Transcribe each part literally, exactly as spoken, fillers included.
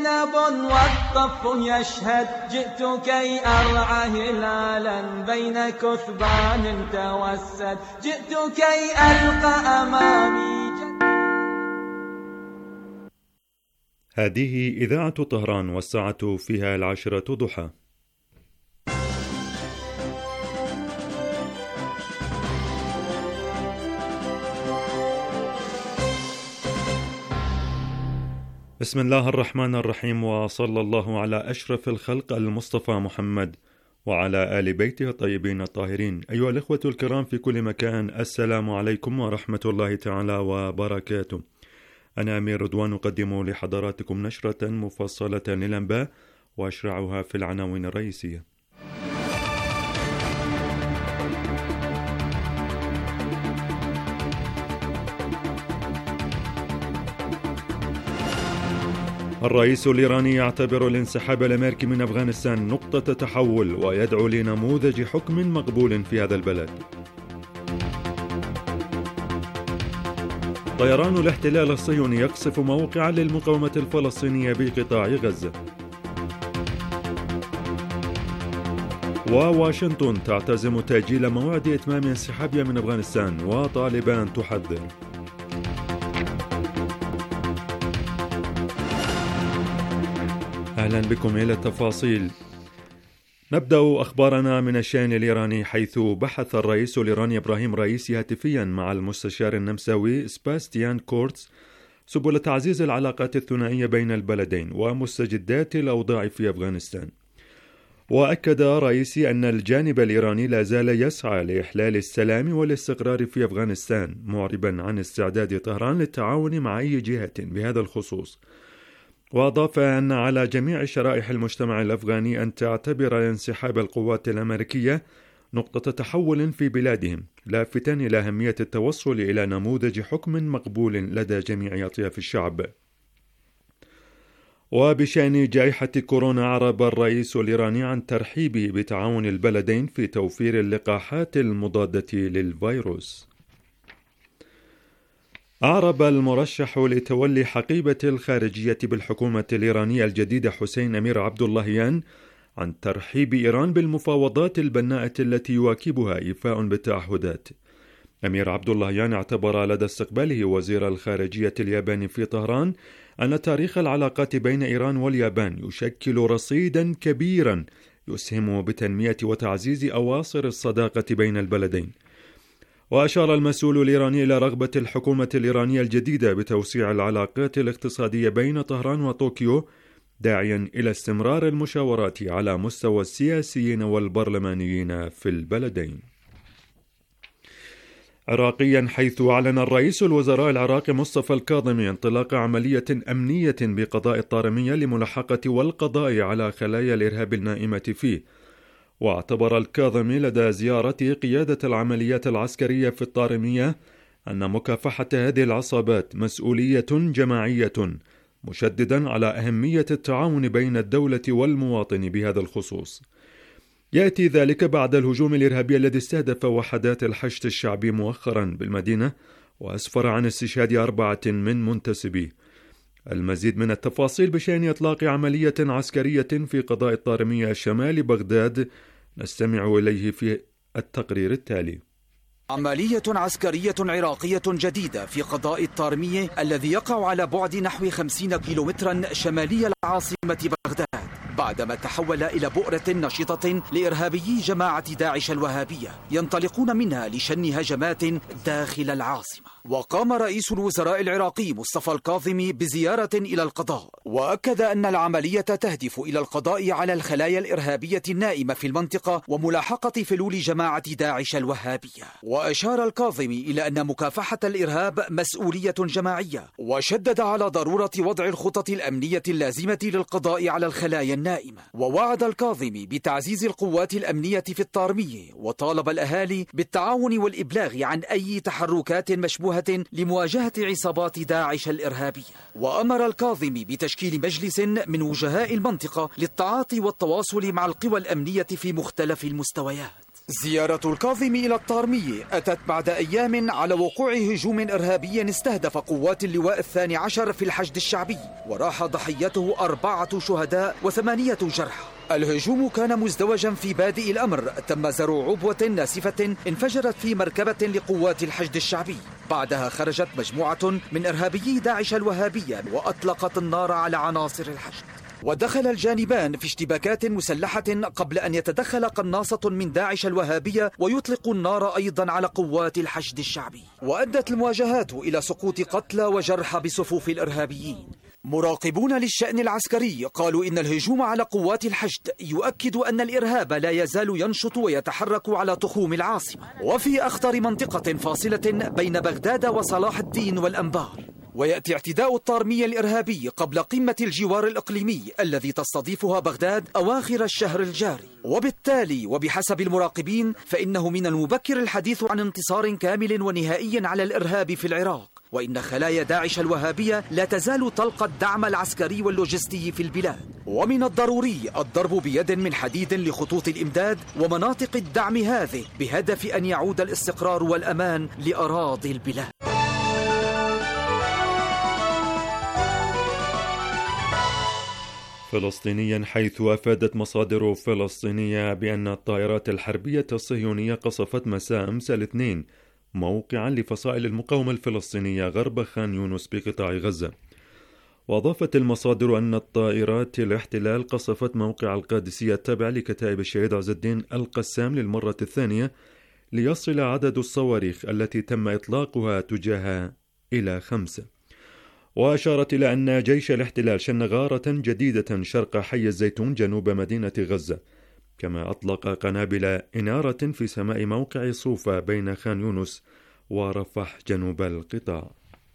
زينب والطف يشهد جئت كي أرعى هلالا بين كثبان توسد جئت كي ألقى أمامي. هذه إذاعة طهران والساعة فيها العاشرة ضحى. بسم الله الرحمن الرحيم، وصلى الله على أشرف الخلق المصطفى محمد وعلى آل بيته الطيبين الطاهرين. أيها الإخوة الكرام في كل مكان، السلام عليكم ورحمة الله تعالى وبركاته. أنا أمير رضوان أقدم لحضراتكم نشرة مفصلة للأنباء وأشرعها في العناوين الرئيسية. الرئيس الإيراني يعتبر الانسحاب الأمريكي من أفغانستان نقطة تحول ويدعو لنموذج حكم مقبول في هذا البلد. طيران الاحتلال الصهيوني يقصف موقعا للمقاومة الفلسطينية بقطاع غزة. وواشنطن تعتزم تأجيل موعد إتمام انسحابها من أفغانستان وطالبان تحذر. أهلا بكم إلى التفاصيل. نبدأ أخبارنا من الشأن الإيراني، حيث بحث الرئيس الإيراني إبراهيم رئيسي هاتفيا مع المستشار النمساوي سباستيان كورتز سبل تعزيز العلاقات الثنائية بين البلدين ومستجدات الأوضاع في أفغانستان. وأكد رئيسي أن الجانب الإيراني لا زال يسعى لإحلال السلام والاستقرار في أفغانستان، معربا عن استعداد طهران للتعاون مع أي جهة بهذا الخصوص. وأضاف أن على جميع شرائح المجتمع الأفغاني أن تعتبر انسحاب القوات الأمريكية نقطة تحول في بلادهم، لافتا إلى أهمية التوصل إلى نموذج حكم مقبول لدى جميع أطياف الشعب. وبشأن جائحة كورونا، أعرب الرئيس الإيراني عن ترحيبه بتعاون البلدين في توفير اللقاحات المضادة للفيروس. أعرب المرشح لتولي حقيبة الخارجية بالحكومة الإيرانية الجديدة حسين أمير عبد اللهيان عن ترحيب إيران بالمفاوضات البناءة التي يواكبها إيفاء بالتعهدات. أمير عبد اللهيان اعتبر لدى استقباله وزير الخارجية الياباني في طهران أن تاريخ العلاقات بين إيران واليابان يشكل رصيدا كبيرا يسهم بتنمية وتعزيز أواصر الصداقة بين البلدين. وأشار المسؤول الإيراني إلى رغبة الحكومة الإيرانية الجديدة بتوسيع العلاقات الاقتصادية بين طهران وطوكيو، داعيا إلى استمرار المشاورات على مستوى السياسيين والبرلمانيين في البلدين. عراقيا، حيث أعلن الرئيس الوزراء العراقي مصطفى الكاظمي انطلاق عملية أمنية بقضاء الطارمية لملاحقة والقضاء على خلايا الإرهاب النائمة فيه. واعتبر الكاظمي لدى زيارته قيادة العمليات العسكرية في الطارمية أن مكافحة هذه العصابات مسؤولية جماعية، مشددا على أهمية التعاون بين الدولة والمواطن بهذا الخصوص. يأتي ذلك بعد الهجوم الإرهابي الذي استهدف وحدات الحشد الشعبي مؤخرا بالمدينة وأسفر عن استشهاد أربعة من منتسبيه. المزيد من التفاصيل بشأن إطلاق عملية عسكرية في قضاء الطارمية شمال بغداد نستمع إليه في التقرير التالي. عملية عسكرية عراقية جديدة في قضاء الطارمية الذي يقع على بعد نحو خمسين كيلومترا شمالي العاصمة بغداد، بعدما تحول إلى بؤرة نشطة لإرهابيي جماعة داعش الوهابية ينطلقون منها لشن هجمات داخل العاصمة. وقام رئيس الوزراء العراقي مصطفى الكاظمي بزيارة إلى القضاء، وأكد أن العملية تهدف إلى القضاء على الخلايا الإرهابية النائمة في المنطقة وملاحقة فلول جماعة داعش الوهابية. وأشار الكاظمي إلى أن مكافحة الإرهاب مسؤولية جماعية، وشدد على ضرورة وضع الخطط الأمنية اللازمة للقضاء على الخلايا النائمة. ووعد الكاظمي بتعزيز القوات الأمنية في الطارمية، وطالب الأهالي بالتعاون والإبلاغ عن أي تحركات مشبوهة لمواجهة عصابات داعش الإرهابية. وأمر الكاظمي بتشكيل مجلس من وجهاء المنطقة للتعاطي والتواصل مع القوى الأمنية في مختلف المستويات. زيارة الكاظم إلى الطارمية أتت بعد أيام على وقوع هجوم إرهابي استهدف قوات اللواء الثاني عشر في الحشد الشعبي، وراح ضحيته أربعة شهداء وثمانية جرحى. الهجوم كان مزدوجا في بادئ الأمر، تم زرع عبوة ناسفة انفجرت في مركبة لقوات الحشد الشعبي. بعدها خرجت مجموعة من إرهابيي داعش الوهابية وأطلقت النار على عناصر الحشد، ودخل الجانبان في اشتباكات مسلحة قبل أن يتدخل قناصة من داعش الوهابية ويطلق النار أيضا على قوات الحشد الشعبي، وأدت المواجهات إلى سقوط قتلى وجرحى بصفوف الإرهابيين. مراقبون للشأن العسكري قالوا إن الهجوم على قوات الحشد يؤكد أن الإرهاب لا يزال ينشط ويتحرك على تخوم العاصمة، وفي أخطر منطقة فاصلة بين بغداد وصلاح الدين والأنبار. ويأتي اعتداء الطارمية الإرهابي قبل قمة الجوار الإقليمي الذي تستضيفها بغداد أواخر الشهر الجاري، وبالتالي وبحسب المراقبين فإنه من المبكر الحديث عن انتصار كامل ونهائي على الإرهاب في العراق، وإن خلايا داعش الوهابية لا تزال تلقى الدعم العسكري واللوجستي في البلاد، ومن الضروري الضرب بيد من حديد لخطوط الإمداد ومناطق الدعم هذه بهدف أن يعود الاستقرار والأمان لأراضي البلاد. فلسطينيا، حيث أفادت مصادر فلسطينية بأن الطائرات الحربية الصهيونية قصفت مساء أمس الاثنين موقعا لفصائل المقاومة الفلسطينية غرب خان يونس بقطاع غزة. وأضافت المصادر أن الطائرات الاحتلال قصفت موقع القادسية التابع لكتائب الشهيد عز الدين القسام للمرة الثانية، ليصل عدد الصواريخ التي تم إطلاقها تجاهها إلى خمسة. وأشارت إلى أن جيش الاحتلال شن غارة جديدة شرق حي الزيتون جنوب مدينة غزة، كما أطلق قنابل إنارة في سماء موقع صوفا بين خان يونس ورفح جنوب القطاع.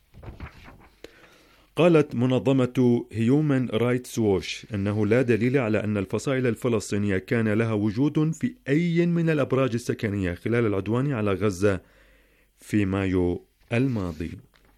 قالت منظمة هيومن رايتس ووش أنه لا دليل على أن الفصائل الفلسطينية كان لها وجود في أي من الأبراج السكنية خلال العدوان على غزة في مايو الماضي.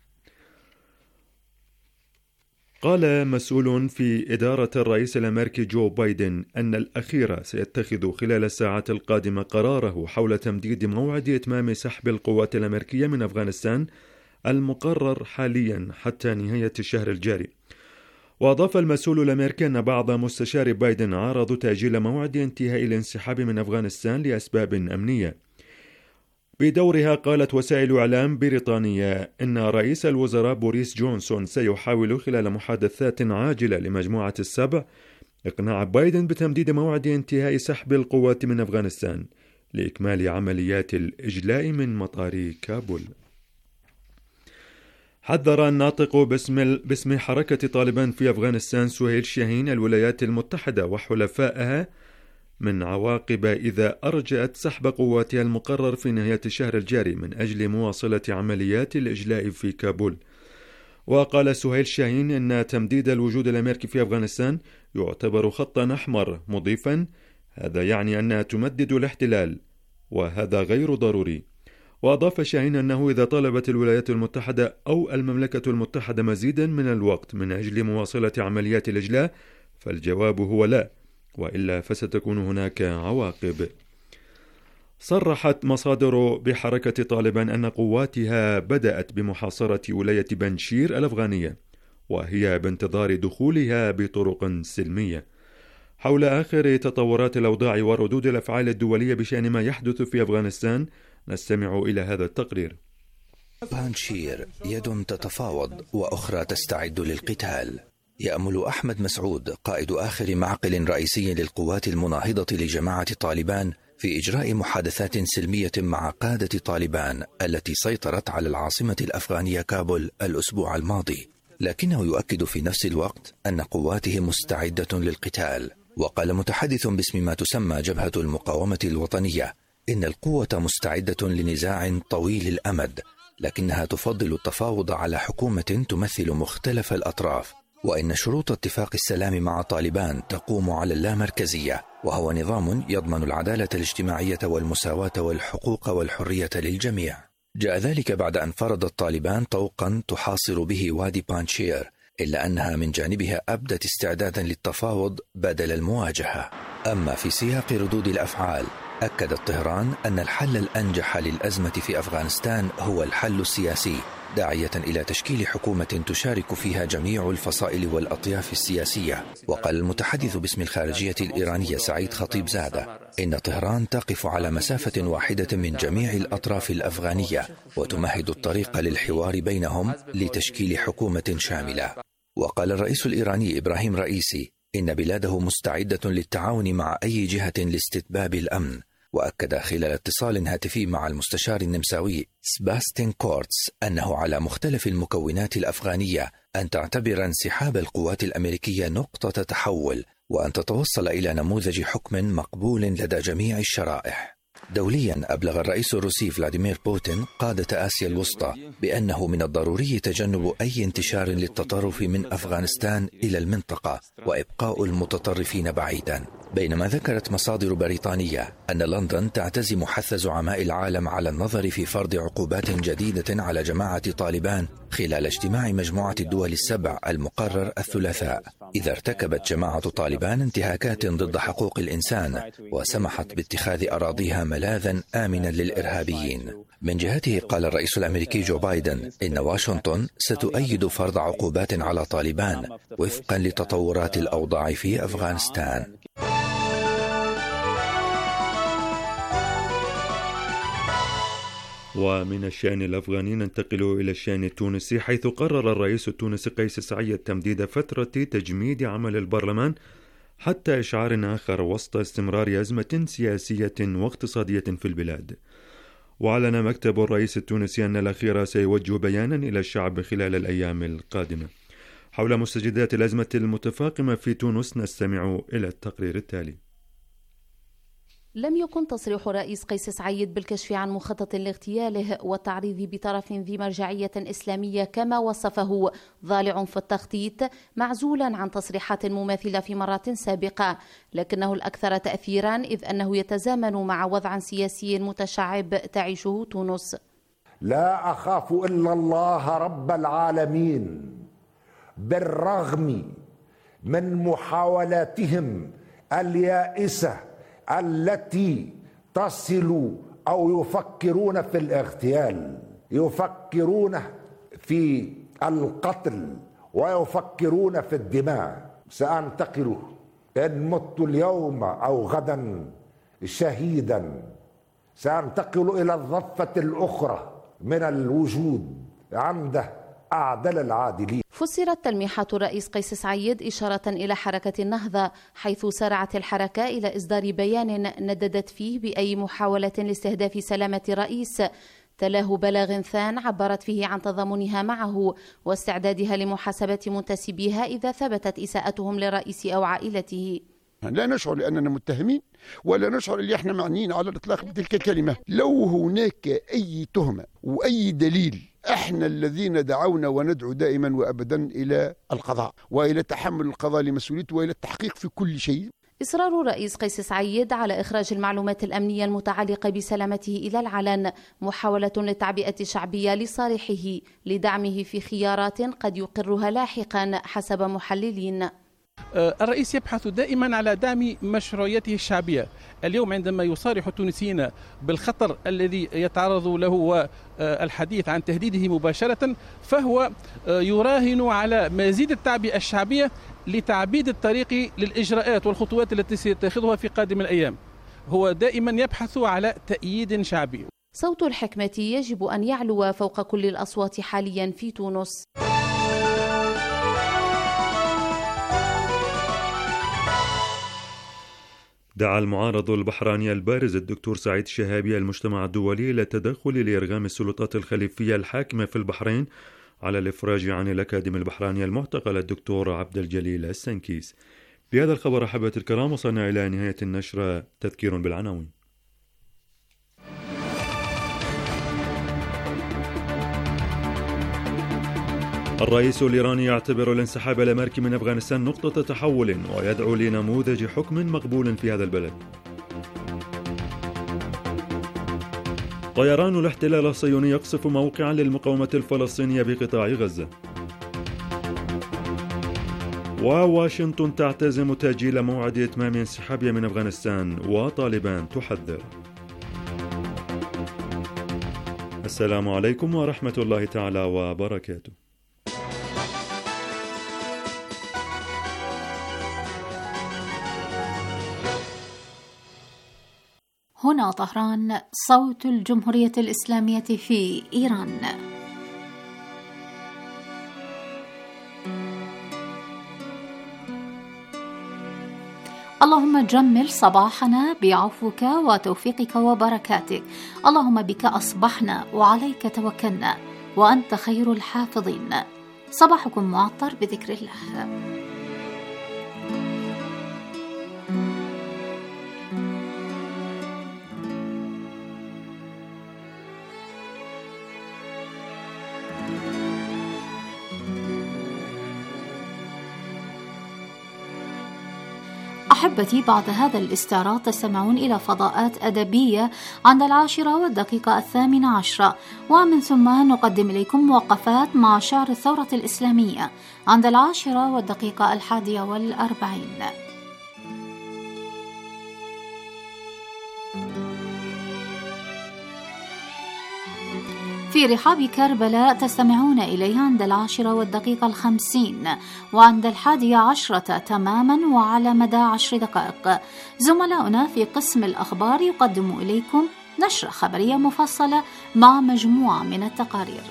قال مسؤول في إدارة الرئيس الأمريكي جو بايدن أن الأخير سيتخذ خلال الساعات القادمة قراره حول تمديد موعد إتمام سحب القوات الأمريكية من أفغانستان المقرر حاليا حتى نهاية الشهر الجاري. وأضاف المسؤول الأمريكي أن بعض مستشاري بايدن عارضوا تأجيل موعد انتهاء الانسحاب من أفغانستان لأسباب أمنية. بدورها قالت وسائل إعلام بريطانية إن رئيس الوزراء بوريس جونسون سيحاول خلال محادثات عاجلة لمجموعة السبع إقناع بايدن بتمديد موعد انتهاء سحب القوات من أفغانستان لإكمال عمليات الإجلاء من مطار كابول. حذر الناطق باسم, باسم حركة طالبان في أفغانستان سهيل شاهين الولايات المتحدة وحلفائها من عواقب إذا أرجأت سحب قواتها المقرر في نهاية الشهر الجاري من أجل مواصلة عمليات الإجلاء في كابول. وقال سهيل شاهين إن تمديد الوجود الأمريكي في أفغانستان يعتبر خطا أحمر، مضيفا هذا يعني أنها تمدد الاحتلال وهذا غير ضروري. وأضاف شاهين أنه إذا طلبت الولايات المتحدة أو المملكة المتحدة مزيدا من الوقت من أجل مواصلة عمليات الإجلاء فالجواب هو لا، وإلا فستكون هناك عواقب. صرحت مصادر بحركة طالبان أن قواتها بدأت بمحاصرة ولاية بنشير الأفغانية، وهي بانتظار دخولها بطرق سلمية. حول آخر تطورات الأوضاع وردود الأفعال الدولية بشأن ما يحدث في أفغانستان نستمع إلى هذا التقرير. بانشير يد تتفاوض وأخرى تستعد للقتال. يأمل أحمد مسعود قائد آخر معقل رئيسي للقوات المناهضة لجماعة طالبان في إجراء محادثات سلمية مع قادة طالبان التي سيطرت على العاصمة الأفغانية كابول الأسبوع الماضي، لكنه يؤكد في نفس الوقت أن قواته مستعدة للقتال. وقال متحدث باسم ما تسمى جبهة المقاومة الوطنية إن القوة مستعدة لنزاع طويل الأمد، لكنها تفضل التفاوض على حكومة تمثل مختلف الأطراف، وإن شروط اتفاق السلام مع طالبان تقوم على اللامركزية، وهو نظام يضمن العدالة الاجتماعية والمساواة والحقوق والحرية للجميع. جاء ذلك بعد أن فرضت طالبان طوقا تحاصر به وادي بانشير، إلا أنها من جانبها أبدت استعدادا للتفاوض بدل المواجهة. أما في سياق ردود الأفعال أكدت طهران أن الحل الأنجح للأزمة في أفغانستان هو الحل السياسي، داعية إلى تشكيل حكومة تشارك فيها جميع الفصائل والأطياف السياسية. وقال المتحدث باسم الخارجية الإيرانية سعيد خطيب زادة إن طهران تقف على مسافة واحدة من جميع الأطراف الأفغانية وتمهد الطريق للحوار بينهم لتشكيل حكومة شاملة. وقال الرئيس الإيراني إبراهيم رئيسي إن بلاده مستعدة للتعاون مع أي جهة لاستتباب الأمن. وأكد خلال اتصال هاتفي مع المستشار النمساوي سباستين كورتس أنه على مختلف المكونات الأفغانية أن تعتبر انسحاب القوات الأمريكية نقطة تحول، وأن تتوصل إلى نموذج حكم مقبول لدى جميع الشرائح. دوليا أبلغ الرئيس الروسي فلاديمير بوتين قادة آسيا الوسطى بأنه من الضروري تجنب أي انتشار للتطرف من أفغانستان إلى المنطقة وإبقاء المتطرفين بعيدا. بينما ذكرت مصادر بريطانية أن لندن تعتزم حث زعماء العالم على النظر في فرض عقوبات جديدة على جماعة طالبان خلال اجتماع مجموعة الدول السبع المقرر الثلاثاء، إذا ارتكبت جماعة طالبان انتهاكات ضد حقوق الإنسان وسمحت باتخاذ أراضيها ملاذا آمنا للإرهابيين. من جهته قال الرئيس الأمريكي جو بايدن إن واشنطن ستؤيد فرض عقوبات على طالبان وفقا لتطورات الأوضاع في أفغانستان. ومن الشأن الأفغاني ننتقل إلى الشأن التونسي، حيث قرر الرئيس التونسي قيس سعيد تمديد فترة تجميد عمل البرلمان حتى إشعار آخر وسط استمرار أزمة سياسية واقتصادية في البلاد. وأعلن مكتب الرئيس التونسي أن الأخير سيوجه بيانا إلى الشعب خلال الأيام القادمة. حول مستجدات الأزمة المتفاقمة في تونس نستمع إلى التقرير التالي. لم يكن تصريح رئيس قيس سعيد بالكشف عن مخطط لاغتياله والتعريض بطرف ذي مرجعية إسلامية كما وصفه ضالع في التخطيط معزولا عن تصريحات مماثلة في مرات سابقة، لكنه الأكثر تأثيرا إذ أنه يتزامن مع وضع سياسي متشعب تعيشه تونس. لا أخاف إلا الله رب العالمين بالرغم من محاولاتهم اليائسة التي تصل أو يفكرون في الاغتيال، يفكرون في القتل ويفكرون في الدماء. سأنتقل إن مت اليوم أو غدا شهيدا، سأنتقل إلى الضفة الأخرى من الوجود عند أعدل العادلين. فسرت تلميحات الرئيس قيس سعيد إشارة إلى حركة النهضة، حيث سارعت الحركة إلى إصدار بيان نددت فيه بأي محاولة لاستهداف سلامة الرئيس تلاه بلاغ ثان عبرت فيه عن تضامنها معه واستعدادها لمحاسبة منتسبيها إذا ثبتت إساءتهم للرئيس أو عائلته. لا نشعر أننا متهمين ولا نشعر أن احنا معنيين على الإطلاق بتلك الكلمة. لو هناك أي تهمة وأي دليل، احنا الذين دعونا وندعو دائما وأبدا إلى القضاء وإلى تحمل القضاء لمسؤوليته وإلى التحقيق في كل شيء. إصرار الرئيس قيس سعيد على إخراج المعلومات الأمنية المتعلقة بسلامته إلى العلن محاولة للتعبئة الشعبية لصالحه لدعمه في خيارات قد يقرها لاحقا حسب محللين. الرئيس يبحث دائما على دعم مشروعيته الشعبية. اليوم عندما يصارح التونسيين بالخطر الذي يتعرض له والحديث عن تهديده مباشرة، فهو يراهن على مزيد التعبئة الشعبية لتعبيد الطريق للإجراءات والخطوات التي سيتخذها في قادم الأيام. هو دائما يبحث على تأييد شعبي. صوت الحكمة يجب أن يعلو فوق كل الأصوات حاليا في تونس. دعا المعارض البحراني البارز الدكتور سعيد الشهابي المجتمع الدولي إلى التدخل لإرغام السلطات الخليفية الحاكمة في البحرين على الإفراج عن الأكاديمي البحراني المعتقل الدكتور عبد الجليل السنكيس. بهذا الخبر أحبة الكرام وصلنا إلى نهاية النشرة. تذكير بالعناوين. الرئيس الإيراني يعتبر الانسحاب الأمريكي من أفغانستان نقطة تحول ويدعو لنموذج حكم مقبول في هذا البلد. طيران الاحتلال الصهيوني يقصف موقعا للمقاومة الفلسطينية بقطاع غزة. وواشنطن تعتزم تأجيل موعد إتمام انسحابها من أفغانستان، وطالبان تحذر. السلام عليكم ورحمة الله تعالى وبركاته. هنا طهران، صوت الجمهورية الإسلامية في إيران. اللهم جمل صباحنا بعفوك وتوفيقك وبركاتك. اللهم بك أصبحنا وعليك توكلنا وأنت خير الحافظين. صباحكم معطر بذكر الله. أحبتي، بعد هذا الاستعراض تستمعون إلى فضاءات أدبية عند العاشرة والدقيقة الثامنة عشرة، ومن ثم نقدم إليكم وقفات مع شعر الثورة الإسلامية عند العاشرة والدقيقة الحادية والأربعين. في رحاب كربلاء تستمعون إليه عند العاشرة والدقيقة الخمسين، وعند الحادية عشرة تماما وعلى مدى عشر دقائق زملاؤنا في قسم الأخبار يقدموا إليكم نشرة خبرية مفصلة مع مجموعة من التقارير.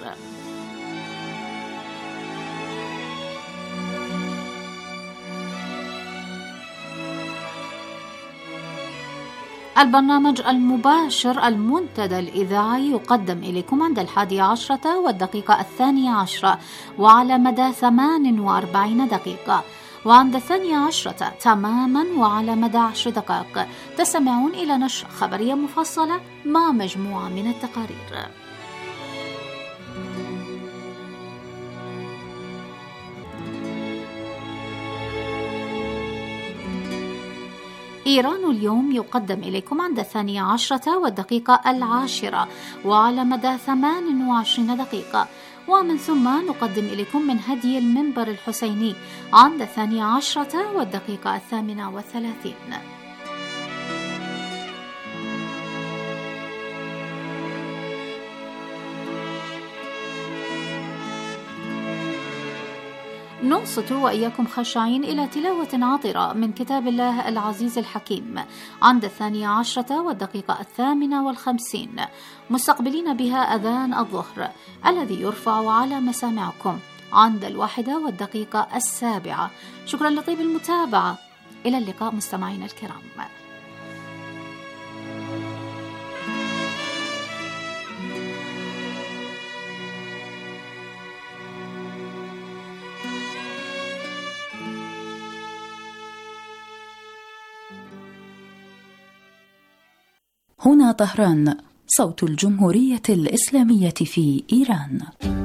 البرنامج المباشر المنتدى الإذاعي يقدم إليكم عند الحادية عشرة والدقيقة الثانية عشرة وعلى مدى ثمان وأربعين دقيقة، وعند الثانية عشرة تماما وعلى مدى عشر دقائق تستمعون إلى نشرة خبرية مفصلة مع مجموعة من التقارير. إيران اليوم يقدم إليكم عند الثانية عشرة والدقيقة العاشرة وعلى مدى ثمان وعشرين دقيقة، ومن ثم نقدم إليكم من هدي المنبر الحسيني عند الثانية عشرة والدقيقة الثامنة والثلاثين. ننصت وإياكم خشعين إلى تلاوة عطرة من كتاب الله العزيز الحكيم عند الثانية عشرة والدقيقة الثامنة والخمسين، مستقبلين بها أذان الظهر الذي يرفع على مسامعكم عند الواحدة والدقيقة السابعة. شكرا لطيب المتابعة، إلى اللقاء مستمعين الكرام. هنا طهران، صوت الجمهورية الإسلامية في إيران.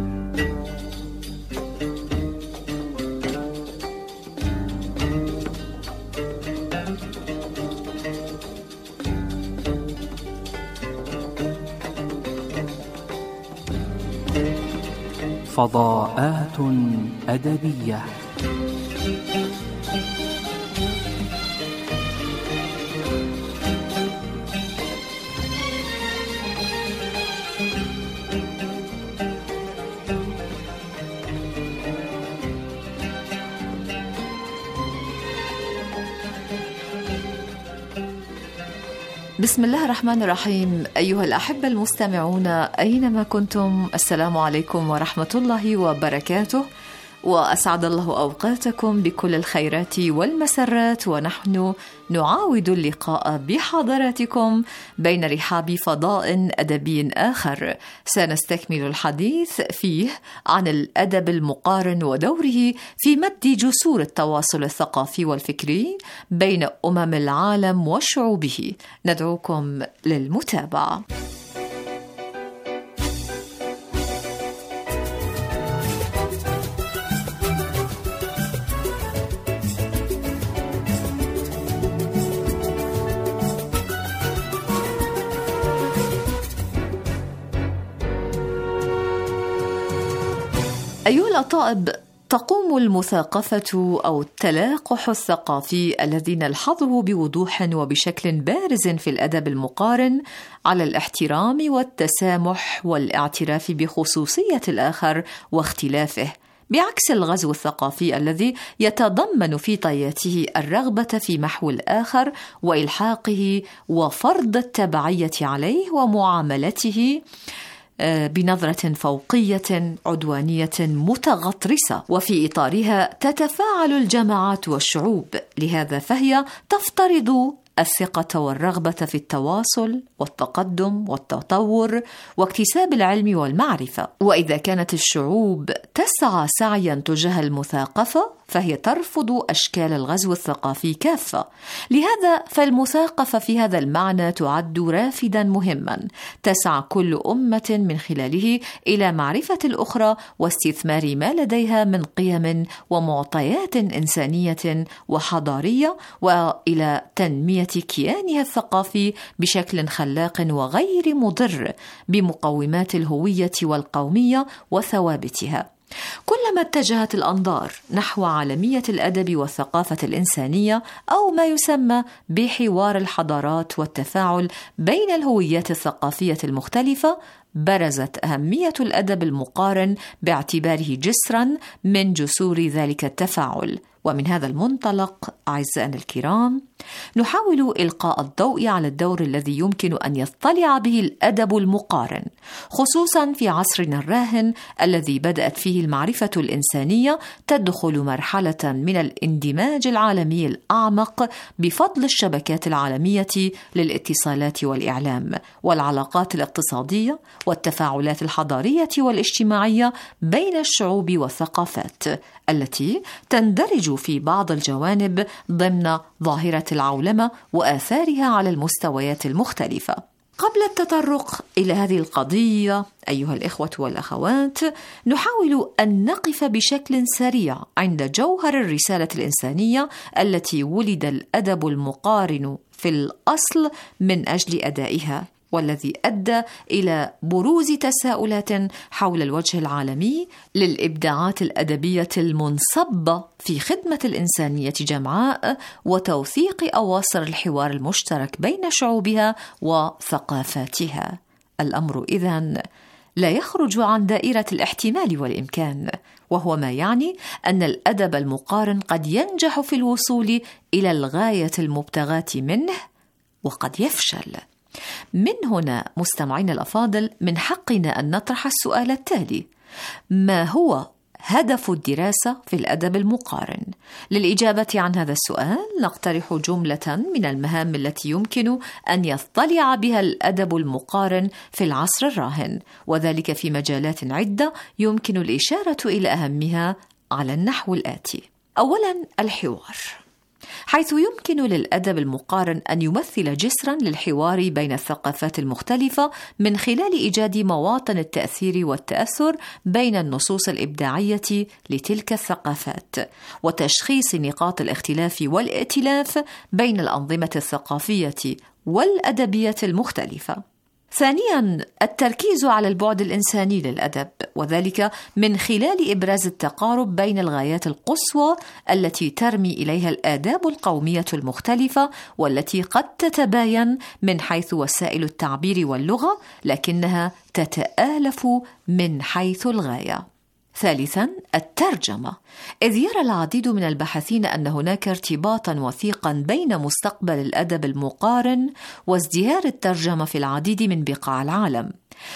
فضاءات أدبية. بسم الله الرحمن الرحيم. أيها الأحبة المستمعون أينما كنتم، السلام عليكم ورحمة الله وبركاته، وأسعد الله أوقاتكم بكل الخيرات والمسرات، ونحن نعاود اللقاء بحضراتكم بين رحاب فضاء أدبي آخر سنستكمل الحديث فيه عن الأدب المقارن ودوره في مد جسور التواصل الثقافي والفكري بين أمم العالم وشعوبه. ندعوكم للمتابعة. أيها الأطائب، تقوم المثاقفة أو التلاقح الثقافي الذي نلحظه بوضوح وبشكل بارز في الأدب المقارن على الاحترام والتسامح والاعتراف بخصوصية الآخر واختلافه، بعكس الغزو الثقافي الذي يتضمن في طياته الرغبة في محو الآخر وإلحاقه وفرض التبعية عليه ومعاملته بنظرة فوقية عدوانية متغطرسة، وفي إطارها تتفاعل الجماعات والشعوب. لهذا فهي تفترض الثقة والرغبة في التواصل والتقدم والتطور واكتساب العلم والمعرفة. وإذا كانت الشعوب تسعى سعيا تجاه المثاقفة فهي ترفض أشكال الغزو الثقافي كافة. لهذا فالمثاقفة في هذا المعنى تعد رافدا مهما تسعى كل أمة من خلاله إلى معرفة الأخرى واستثمار ما لديها من قيم ومعطيات إنسانية وحضارية، وإلى تنمية كيانها الثقافي بشكل خلاق وغير مضر بمقومات الهوية والقومية وثوابتها. كلما اتجهت الأنظار نحو عالمية الأدب والثقافة الإنسانية أو ما يسمى بحوار الحضارات والتفاعل بين الهويات الثقافية المختلفة، برزت أهمية الأدب المقارن باعتباره جسرا من جسور ذلك التفاعل. ومن هذا المنطلق أعزائنا الكرام نحاول إلقاء الضوء على الدور الذي يمكن أن يطلع به الأدب المقارن، خصوصا في عصرنا الراهن الذي بدأت فيه المعرفة الإنسانية تدخل مرحلة من الاندماج العالمي الأعمق بفضل الشبكات العالمية للاتصالات والإعلام والعلاقات الاقتصادية والتفاعلات الحضارية والاجتماعية بين الشعوب والثقافات، التي تندرج في بعض الجوانب ضمن ظاهرة العولمة وآثارها على المستويات المختلفة. قبل التطرق إلى هذه القضية أيها الإخوة والأخوات، نحاول أن نقف بشكل سريع عند جوهر الرسالة الإنسانية التي ولد الأدب المقارن في الأصل من أجل أدائها، والذي أدى إلى بروز تساؤلات حول الوجه العالمي للإبداعات الأدبية المنصبة في خدمة الإنسانية جمعاء وتوثيق أواصر الحوار المشترك بين شعوبها وثقافاتها. الأمر إذن لا يخرج عن دائرة الاحتمال والإمكان، وهو ما يعني أن الأدب المقارن قد ينجح في الوصول إلى الغاية المبتغاة منه وقد يفشل. من هنا مستمعين الأفاضل من حقنا أن نطرح السؤال التالي: ما هو هدف الدراسة في الأدب المقارن؟ للإجابة عن هذا السؤال نقترح جملة من المهام التي يمكن أن يطلع بها الأدب المقارن في العصر الراهن، وذلك في مجالات عدة يمكن الإشارة إلى أهمها على النحو الآتي. أولاً، الحوار، حيث يمكن للأدب المقارن أن يمثل جسراً للحوار بين الثقافات المختلفة من خلال إيجاد مواطن التأثير والتأثر بين النصوص الإبداعية لتلك الثقافات، وتشخيص نقاط الاختلاف والائتلاف بين الأنظمة الثقافية والأدبية المختلفة. ثانياً، التركيز على البعد الإنساني للأدب، وذلك من خلال إبراز التقارب بين الغايات القصوى التي ترمي إليها الآداب القومية المختلفة، والتي قد تتباين من حيث وسائل التعبير واللغة، لكنها تتآلف من حيث الغاية. ثالثاً، الترجمة، إذ يرى العديد من الباحثين أن هناك ارتباطاً وثيقاً بين مستقبل الأدب المقارن وازدهار الترجمة في العديد من بقاع العالم.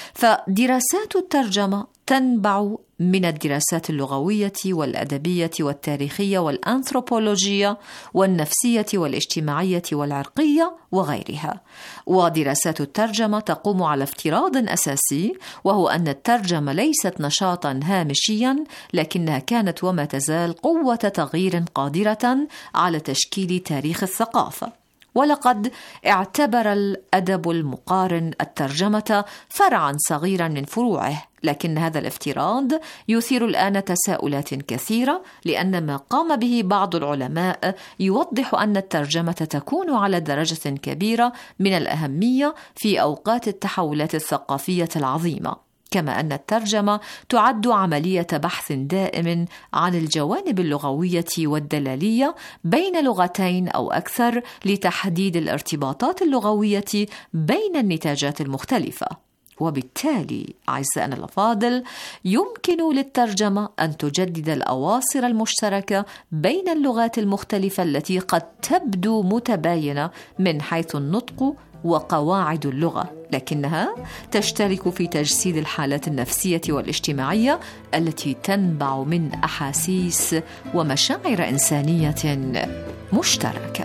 فدراسات الترجمة تنبع من الدراسات اللغوية والأدبية والتاريخية والأنثروبولوجية والنفسية والاجتماعية والعرقية وغيرها. ودراسات الترجمة تقوم على افتراض أساسي، وهو أن الترجمة ليست نشاطا هامشيا، لكنها كانت وما تزال قوة تغيير قادرة على تشكيل تاريخ الثقافة. ولقد اعتبر الأدب المقارن الترجمة فرعا صغيرا من فروعه، لكن هذا الافتراض يثير الآن تساؤلات كثيرة، لأن ما قام به بعض العلماء يوضح أن الترجمة تكون على درجة كبيرة من الأهمية في أوقات التحولات الثقافية العظيمة. كما أن الترجمة تعد عملية بحث دائم عن الجوانب اللغوية والدلالية بين لغتين أو أكثر لتحديد الارتباطات اللغوية بين النتاجات المختلفة. وبالتالي أعزائنا الأفاضل، يمكن للترجمة أن تجدد الأواصر المشتركة بين اللغات المختلفة التي قد تبدو متباينة من حيث النطق وقواعد اللغة، لكنها تشترك في تجسيد الحالات النفسية والاجتماعية التي تنبع من أحاسيس ومشاعر إنسانية مشتركة.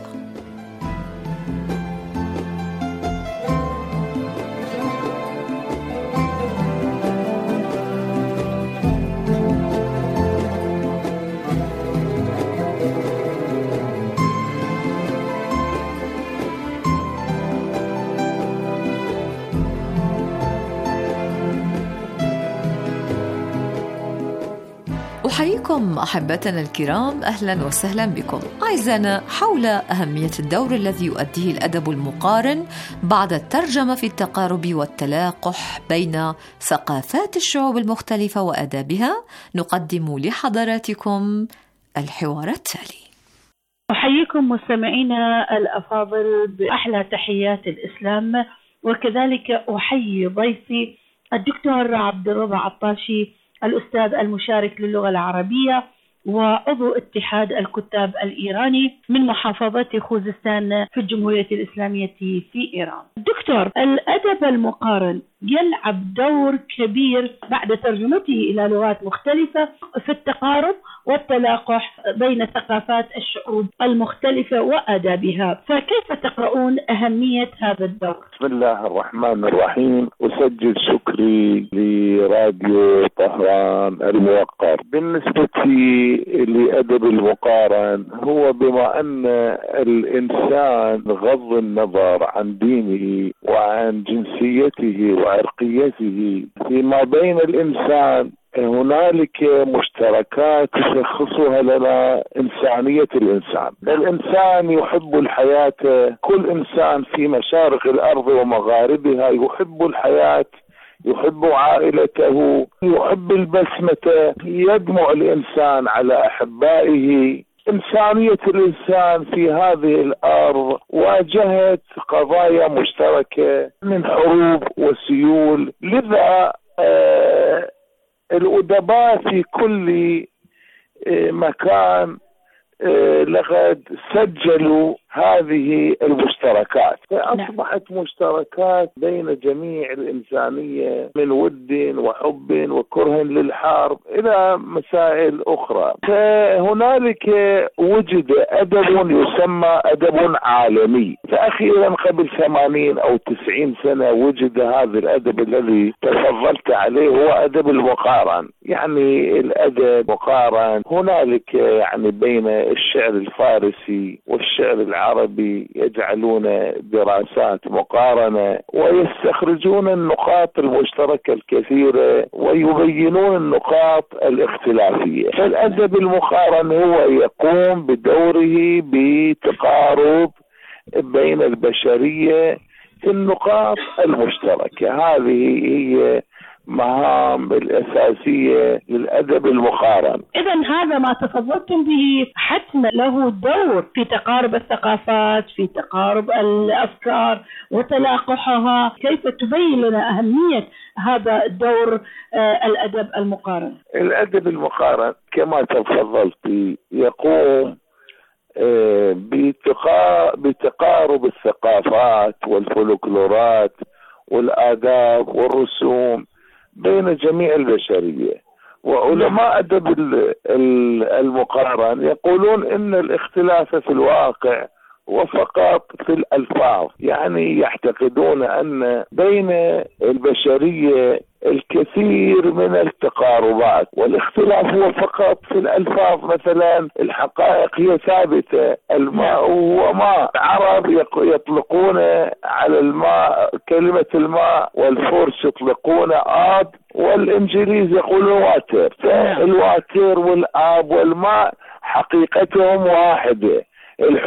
أحييكم أحبتنا الكرام، أهلا وسهلا بكم. أعزائنا، حول أهمية الدور الذي يؤديه الأدب المقارن بعد الترجمة في التقارب والتلاقح بين ثقافات الشعوب المختلفة وآدابها، نقدم لحضراتكم الحوار التالي. أحييكم مستمعينا الأفاضل بأحلى تحيات الإسلام، وكذلك أحيي ضيفي الدكتور عبد الرضا عطاشي، الأستاذ المشارك للغة العربية وعضو اتحاد الكتاب الإيراني من محافظة خوزستان في الجمهورية الإسلامية في إيران. دكتور، الأدب المقارن يلعب دور كبير بعد ترجمته إلى لغات مختلفة في التقارب والتلاقح بين ثقافات الشعوب المختلفة وآدابها، فكيف تقرؤون أهمية هذا الدور؟ بسم الله الرحمن الرحيم. أسجل شكري لراديو طهران الموقر. بالنسبة لأدب المقارن، هو بما أن الإنسان غض النظر عن دينه وعن جنسيته وعرقيته، فيما بين الإنسان هنالك مشتركات تشخصها لنا إنسانية الإنسان. الإنسان يحب الحياة، كل إنسان في مشارق الأرض ومغاربها يحب الحياة، يحب عائلته، يحب البسمة، يدمع الإنسان على أحبائه. إنسانية الإنسان في هذه الأرض واجهت قضايا مشتركة من حروب وسيول، لذا آه الأدباء في كل مكان لقد سجلوا هذه المشتركات، فأصبحت مشتركات بين جميع الإنسانية من ود وحب وكره للحرب إلى مسائل أخرى. فهنالك وجد أدب يسمى أدب عالمي، فأخيرا قبل ثمانين أو تسعين سنة وجد هذا الأدب الذي تفضلت عليه، هو أدب المقارن. يعني الأدب مقارن هنالك يعني بين الشعر الفارسي والشعر العربي، يجعلون دراسات مقارنة ويستخرجون النقاط المشتركة الكثيرة ويبينون النقاط الاختلافية. فالأدب المقارن هو يقوم بدوره بتقارب بين البشرية في النقاط المشتركة. هذه هي مهام الأساسية للأدب المقارن. إذن هذا ما تفضلتم به حتما له دور في تقارب الثقافات، في تقارب الأفكار وتلاقحها. كيف تبين لنا أهمية هذا الدور آه الأدب المقارن؟ الأدب المقارن كما تفضلت يقوم آه بتقارب الثقافات والفولكلورات والآداب والرسوم بين جميع البشرية. وعلماء أدب المقارن يقولون إن الاختلاف في الواقع وفقط في الألفاظ، يعني يعتقدون أن بين البشرية الكثير من التقاربات، والاختلاف هو فقط في الألفاظ. مثلا الحقائق هي ثابتة، الماء هو ماء، العرب يطلقون على الماء كلمة الماء، والفرس يطلقون آب، والإنجليز يقولون واتر. فالواتر والآب والماء حقيقتهم واحدة. الحب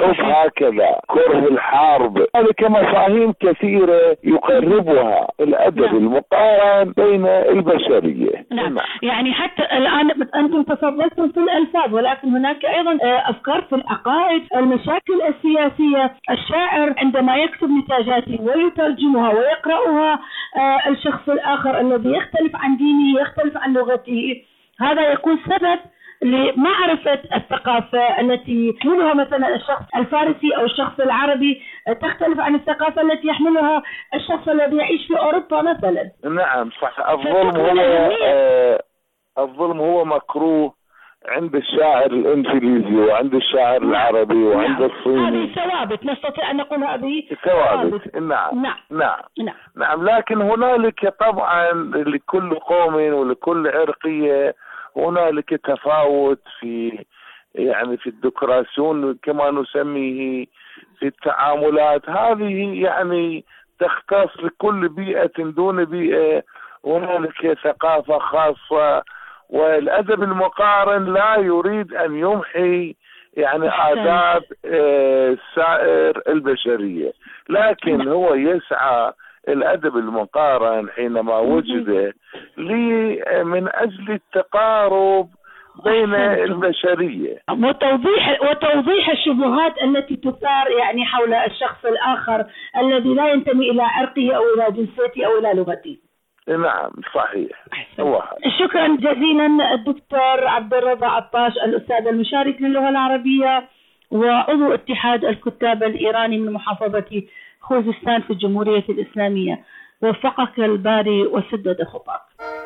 هكذا كره الحرب. هذه مفاهيم كثيرة يقربها الأدب نعم. المقارن بين البشرية. نعم. نعم يعني حتى الآن أنتم تفضلتم في الألفاظ، ولكن هناك أيضا أفكار في العقائد، المشاكل السياسية. الشاعر عندما يكتب نتاجاته ويترجمها ويقرأها الشخص الآخر الذي يختلف عن دينه يختلف عن لغته، هذا يكون سبب لمعرفة الثقافة التي يحملها مثلا الشخص الفارسي أو الشخص العربي تختلف عن الثقافة التي يحملها الشخص الذي يعيش في أوروبا مثلا. نعم صح. الظلم هو آه الظلم هو مكروه عند الشاعر الإنجليزي وعند الشاعر العربي وعند نعم. الصيني. هذه ثوابت نستطيع أن نقول هذه ثوابت. نعم. نعم. نعم. نعم. نعم. لكن هنالك طبعا لكل قوم ولكل عرقية هنالك تفاوت في يعني في الديكوراسيون كما نسميه في التعاملات. هذه يعني تختص لكل بيئة دون بيئة. هنالك ثقافة خاصة، والأدب المقارن لا يريد أن يمحي يعني آداب سائر البشرية، لكن هو يسعى الأدب المقارن حينما وجد لي من أجل التقارب بين البشرية وتوضيح وتوضيح الشبهات التي تثار يعني حول الشخص الآخر الذي لا ينتمي إلى عرقه أو إلى جنسيته أو إلى لغته. نعم صحيح. شكرا جزيلا الدكتور عبد الرضا عطاش، الأستاذ المشارك للغة العربية وعضو اتحاد الكتاب الإيراني من محافظة خوزستان في الجمهورية الإسلامية. وفقك الباري وسدد خطاك.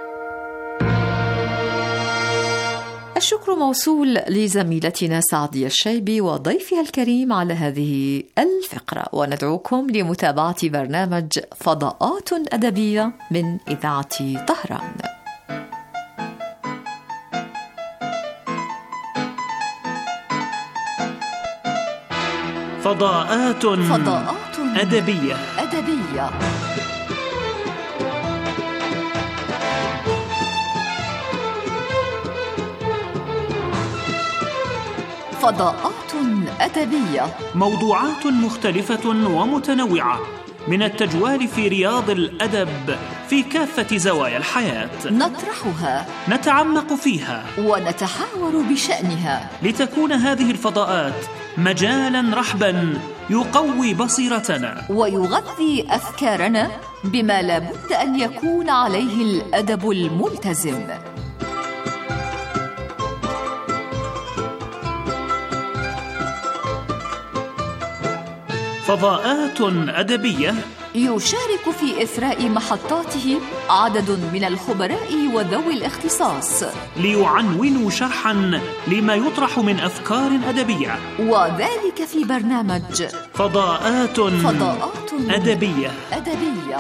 الشكر موصول لزميلتنا سعدية الشيبي وضيفها الكريم على هذه الفقرة، وندعوكم لمتابعة برنامج فضاءات أدبية من إذاعة طهران. فضاءات فضاءات أدبية أدبية فضاءات أدبية، موضوعات مختلفة ومتنوعة من التجوال في رياض الأدب في كافة زوايا الحياة، نطرحها، نتعمق فيها ونتحاور بشأنها، لتكون هذه الفضاءات مجالا رحبا يقوي بصيرتنا ويغذي أفكارنا بما لا بد أن يكون عليه الأدب الملتزم. فضاءات أدبية يشارك في إثراء محطاته عدد من الخبراء وذوي الاختصاص ليعنونوا شرحا لما يطرح من أفكار أدبية، وذلك في برنامج فضاءات فضاءات أدبية أدبية.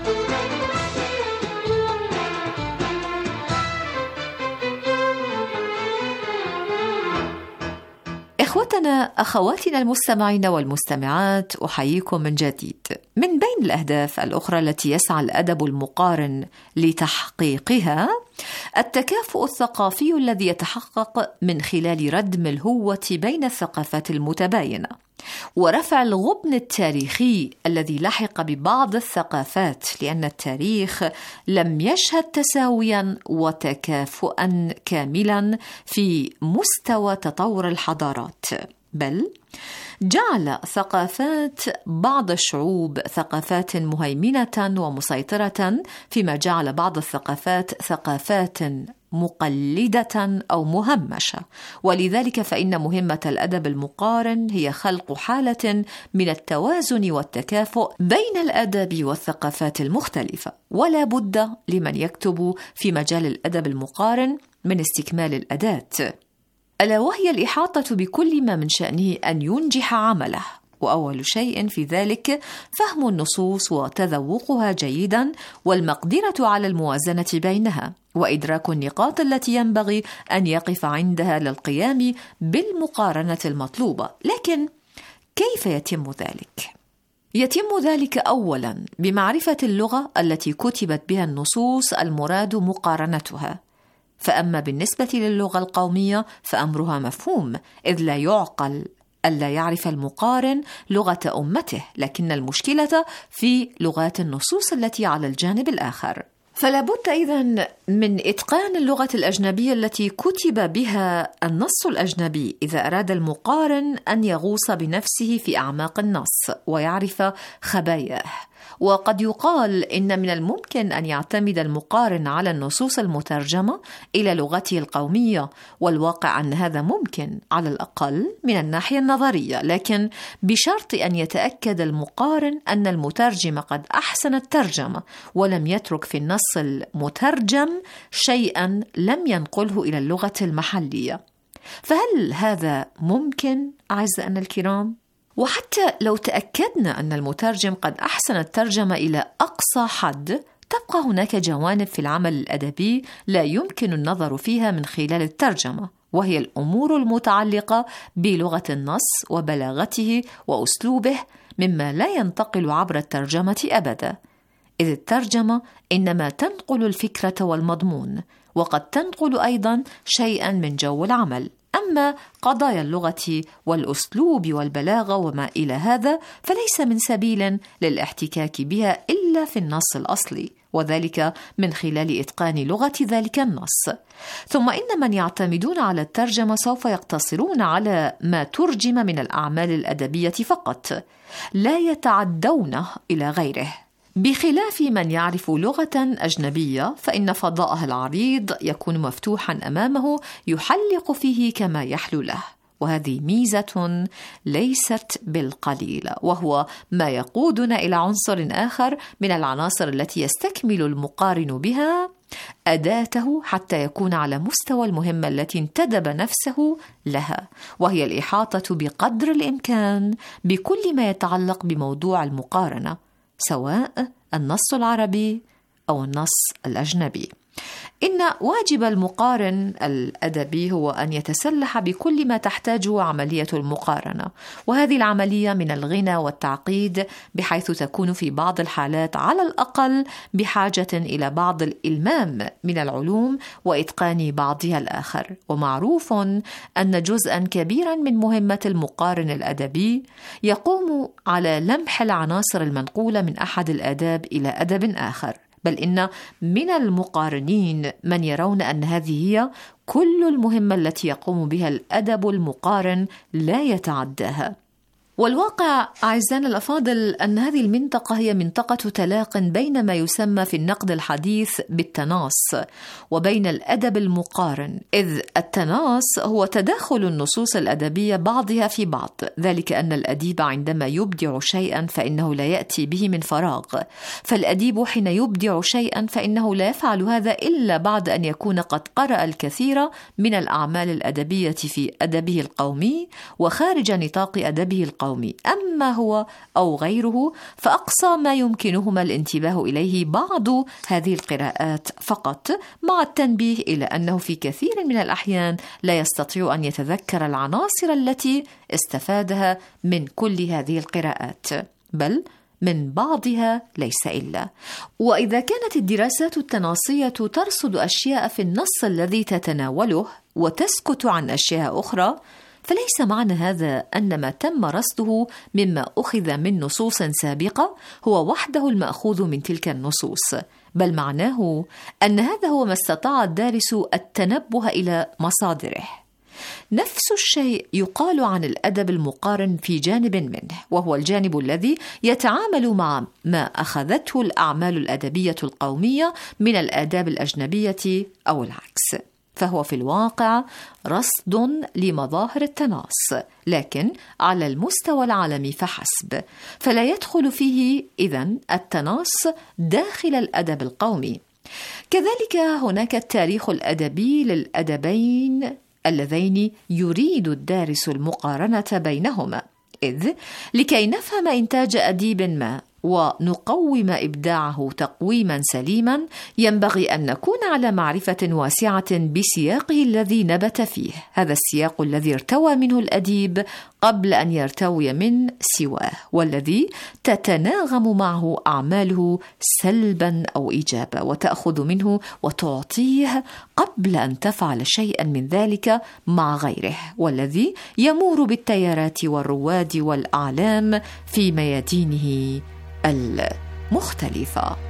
إخوتنا أخواتنا المستمعين والمستمعات، أحييكم من جديد. من بين الأهداف الأخرى التي يسعى الأدب المقارن لتحقيقها التكافؤ الثقافي الذي يتحقق من خلال ردم الهوة بين الثقافات المتباينة ورفع الغبن التاريخي الذي لحق ببعض الثقافات، لأن التاريخ لم يشهد تساويا وتكافؤا كاملا في مستوى تطور الحضارات، بل جعل ثقافات بعض الشعوب ثقافات مهيمنة ومسيطرة، فيما جعل بعض الثقافات ثقافات مقلدة أو مهمشة. ولذلك فإن مهمة الأدب المقارن هي خلق حالة من التوازن والتكافؤ بين الأدب والثقافات المختلفة. ولا بد لمن يكتب في مجال الأدب المقارن من استكمال الأداة، ألا وهي الإحاطة بكل ما من شأنه أن ينجح عمله. وأول شيء في ذلك فهم النصوص وتذوقها جيدا، والمقدرة على الموازنة بينها، وإدراك النقاط التي ينبغي أن يقف عندها للقيام بالمقارنة المطلوبة. لكن كيف يتم ذلك؟ يتم ذلك أولا بمعرفة اللغة التي كتبت بها النصوص المراد مقارنتها. فأما بالنسبة للغة القومية فأمرها مفهوم، إذ لا يعقل ألا يعرف المقارن لغة أمته، لكن المشكلة في لغات النصوص التي على الجانب الآخر. فلا بد إذن من إتقان اللغة الأجنبية التي كتب بها النص الأجنبي إذا أراد المقارن أن يغوص بنفسه في أعماق النص ويعرف خباياه. وقد يقال إن من الممكن أن يعتمد المقارن على النصوص المترجمة إلى لغته القومية، والواقع أن هذا ممكن على الأقل من الناحية النظرية، لكن بشرط أن يتأكد المقارن أن المترجم قد أحسن الترجمة ولم يترك في النص المترجم شيئا لم ينقله إلى اللغة المحلية. فهل هذا ممكن أعزائنا الكرام؟ وحتى لو تأكدنا أن المترجم قد أحسن الترجمة إلى أقصى حد، تبقى هناك جوانب في العمل الأدبي لا يمكن النظر فيها من خلال الترجمة، وهي الأمور المتعلقة بلغة النص وبلاغته وأسلوبه، مما لا ينتقل عبر الترجمة أبدا، إذ الترجمة إنما تنقل الفكرة والمضمون، وقد تنقل أيضا شيئا من جو العمل. أما قضايا اللغة والأسلوب والبلاغة وما إلى هذا فليس من سبيل للاحتكاك بها إلا في النص الأصلي، وذلك من خلال إتقان لغة ذلك النص. ثم إن من يعتمدون على الترجمة سوف يقتصرون على ما ترجم من الأعمال الأدبية فقط، لا يتعدونه إلى غيره، بخلاف من يعرف لغة أجنبية فإن فضاءها العريض يكون مفتوحا أمامه يحلق فيه كما يحلو له، وهذه ميزة ليست بالقليلة، وهو ما يقودنا إلى عنصر آخر من العناصر التي يستكمل المقارن بها أداته حتى يكون على مستوى المهمة التي انتدب نفسه لها، وهي الإحاطة بقدر الإمكان بكل ما يتعلق بموضوع المقارنة، سواء النص العربي أو النص الأجنبي. إن واجب المقارن الأدبي هو أن يتسلح بكل ما تحتاجه عملية المقارنة، وهذه العملية من الغنى والتعقيد بحيث تكون في بعض الحالات على الأقل بحاجة إلى بعض الإلمام من العلوم وإتقان بعضها الآخر. ومعروف أن جزءا كبيرا من مهمة المقارن الأدبي يقوم على لمح العناصر المنقولة من أحد الآداب إلى أدب آخر، بل إن من المقارنين من يرون أن هذه هي كل المهمة التي يقوم بها الأدب المقارن لا يتعداها. والواقع أعزائنا الأفاضل أن هذه المنطقة هي منطقة تلاق بين ما يسمى في النقد الحديث بالتناص وبين الأدب المقارن، إذ التناص هو تداخل النصوص الأدبية بعضها في بعض، ذلك أن الأديب عندما يبدع شيئا فإنه لا يأتي به من فراغ، فالأديب حين يبدع شيئا فإنه لا يفعل هذا إلا بعد أن يكون قد قرأ الكثير من الأعمال الأدبية في أدبه القومي وخارج نطاق أدبه القومي. أما هو أو غيره فأقصى ما يمكنهما الانتباه إليه بعض هذه القراءات فقط، مع التنبيه إلى أنه في كثير من الأحيان لا يستطيع أن يتذكر العناصر التي استفادها من كل هذه القراءات، بل من بعضها ليس إلا. وإذا كانت الدراسات التناصية ترصد أشياء في النص الذي تتناوله وتسكت عن أشياء أخرى، فليس معنى هذا أن ما تم رصده مما أخذ من نصوص سابقة هو وحده المأخوذ من تلك النصوص، بل معناه أن هذا هو ما استطاع الدارس التنبه إلى مصادره. نفس الشيء يقال عن الأدب المقارن في جانب منه، وهو الجانب الذي يتعامل مع ما أخذته الأعمال الأدبية القومية من الآداب الأجنبية أو العكس، فهو في الواقع رصد لمظاهر التناص، لكن على المستوى العالمي فحسب، فلا يدخل فيه إذن التناص داخل الأدب القومي. كذلك هناك التاريخ الأدبي للأدبين اللذين يريد الدارس المقارنة بينهما، إذ لكي نفهم إنتاج أديب ما ونقوم إبداعه تقويما سليما، ينبغي أن نكون على معرفة واسعة بسياقه الذي نبت فيه. هذا السياق الذي ارتوى منه الأديب قبل أن يرتوي من سواه، والذي تتناغم معه أعماله سلبا أو إيجابا، وتأخذ منه وتعطيه قبل أن تفعل شيئا من ذلك مع غيره، والذي يمور بالتيارات والرواد والأعلام في ميادينه المختلفة.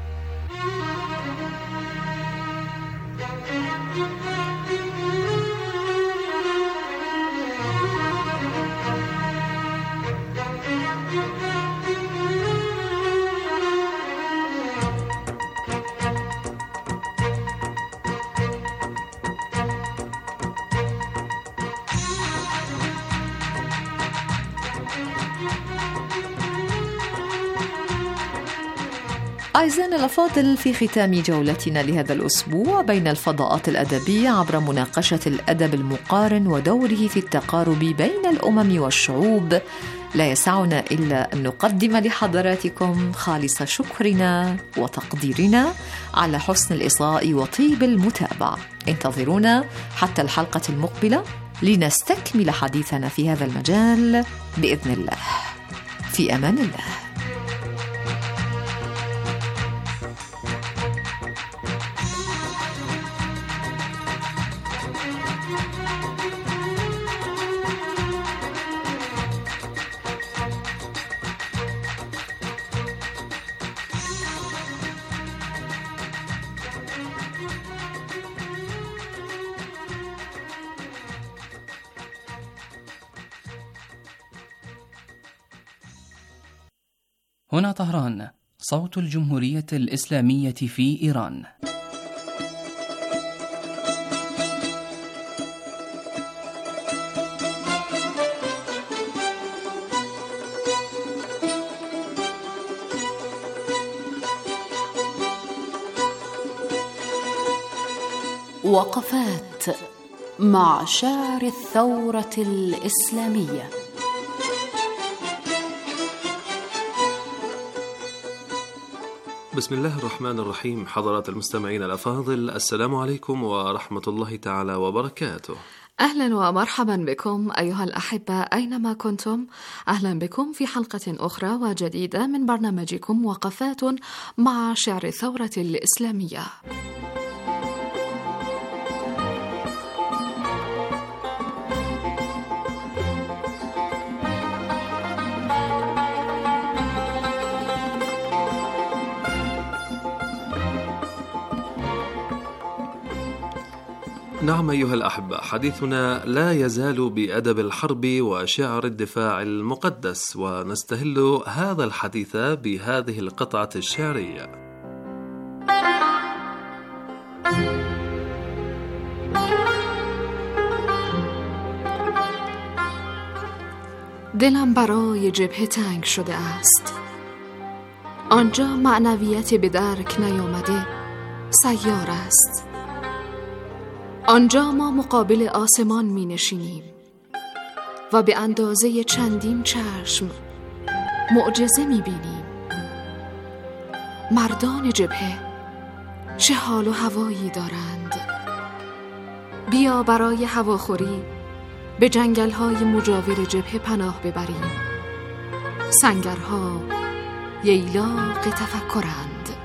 أعزائنا الأفاضل، في ختام جولتنا لهذا الأسبوع بين الفضاءات الأدبية عبر مناقشة الأدب المقارن ودوره في التقارب بين الأمم والشعوب، لا يسعنا إلا أن نقدم لحضراتكم خالص شكرنا وتقديرنا على حسن الإصغاء وطيب المتابعة. انتظرونا حتى الحلقة المقبلة لنستكمل حديثنا في هذا المجال بإذن الله. في أمان الله. هنا طهران، صوت الجمهورية الإسلامية في إيران. وقفات مع شاعر الثورة الإسلامية. بسم الله الرحمن الرحيم. حضرات المستمعين الأفاضل، السلام عليكم ورحمة الله تعالى وبركاته. أهلا ومرحبا بكم أيها الأحبة أينما كنتم. أهلا بكم في حلقة أخرى وجديدة من برنامجكم وقفات مع شعر الثورة الإسلامية. نعم أيها الأحبة، حديثنا لا يزال بأدب الحرب وشعر الدفاع المقدس، ونستهل هذا الحديث بهذه القطعة الشعرية. دلم برای جبهه تنگ شده است. آنجا معنویتی به درک نیامده سیار است. آنجا ما مقابل آسمان می نشینیم و به اندازه چندین چشم معجزه می بینیم. مردان جبهه چه حال و هوایی دارند. بیا برای هواخوری به جنگل‌های مجاور جبهه پناه ببریم. سنگرها ییلاق تفکرند.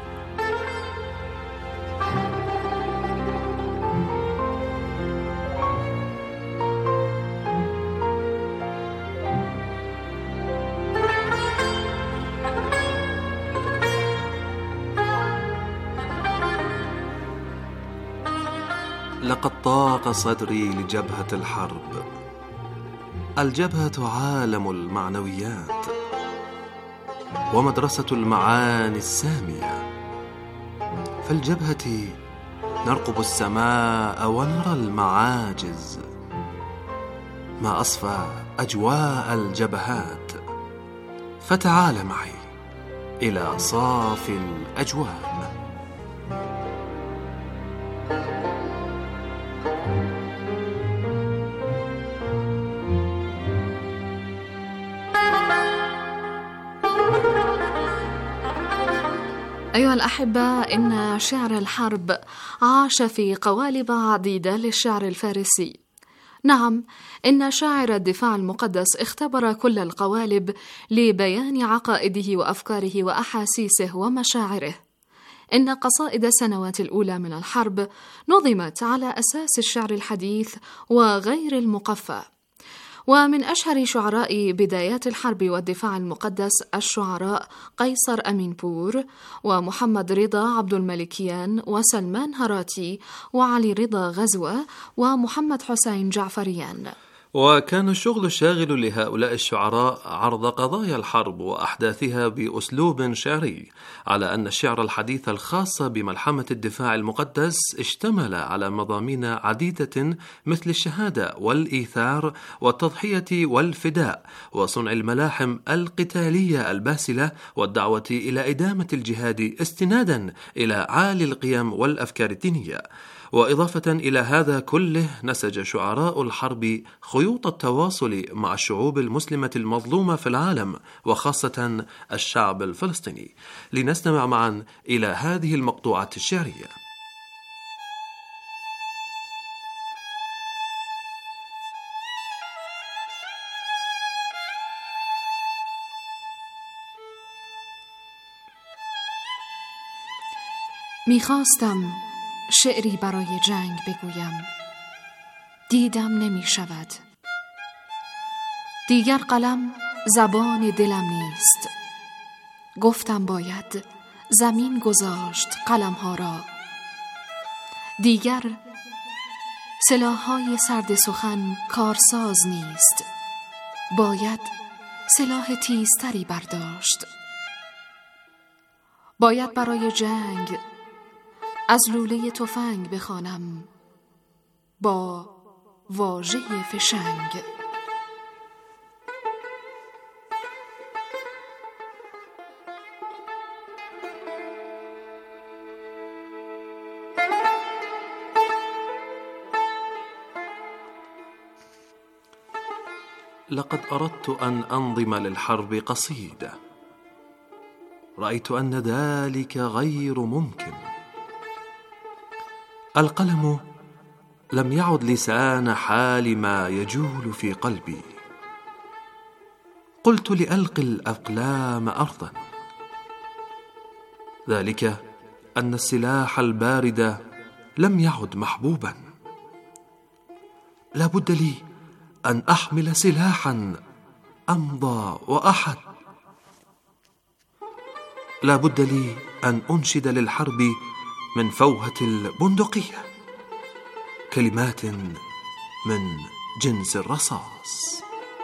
لقد طاق صدري لجبهة الحرب. الجبهة عالم المعنويات ومدرسة المعاني السامية. في الجبهة نرقب السماء ونرى المعاجز. ما أصفى أجواء الجبهات، فتعال معي إلى صافي الأجواء. أيها الأحبة، إن شعر الحرب عاش في قوالب عديدة للشعر الفارسي. نعم، إن شاعر الدفاع المقدس اختبر كل القوالب لبيان عقائده وأفكاره وأحاسيسه ومشاعره. إن قصائد السنوات الأولى من الحرب نظمت على أساس الشعر الحديث وغير المقفى. ومن أشهر شعراء بدايات الحرب والدفاع المقدس الشعراء قيصر أمينبور ومحمد رضا عبد الملكيان وسلمان هراتي وعلي رضا غزوة ومحمد حسين جعفريان. وكان الشغل الشاغل لهؤلاء الشعراء عرض قضايا الحرب وأحداثها بأسلوب شعري، على أن الشعر الحديث الخاص بملحمة الدفاع المقدس اشتمل على مضامين عديدة مثل الشهادة والإيثار والتضحية والفداء وصنع الملاحم القتالية الباسلة والدعوة إلى إدامة الجهاد استنادا إلى عالي القيم والأفكار الدينية. وإضافة إلى هذا كله، نسج شعراء الحرب خيوط التواصل مع الشعوب المسلمة المظلومة في العالم وخاصة الشعب الفلسطيني. لنستمع معا إلى هذه المقطوعة الشعرية. میخواستم شعری برای جنگ بگویم، دیدم نمی شود. دیگر قلم زبان دلم نیست. گفتم باید زمین گذاشت قلم ها را. دیگر سلاح‌های سرد سخن کارساز نیست. باید سلاح تیزتری برداشت. باید برای جنگ از لوله تفنگ بخوانم با واژه فشنگ. لقد أردت أن أنظم للحرب قصيدة، رأيت أن ذلك غير ممكن. القلم لم يعد لسان حال ما يجول في قلبي. قلت لألقي الأقلام أرضا، ذلك أن السلاح البارد لم يعد محبوبا. لا بد لي أن أحمل سلاحا أمضى وأحد. لا بد لي أن أنشد للحرب من فوهة البندقية كلمات من جنس الرصاص.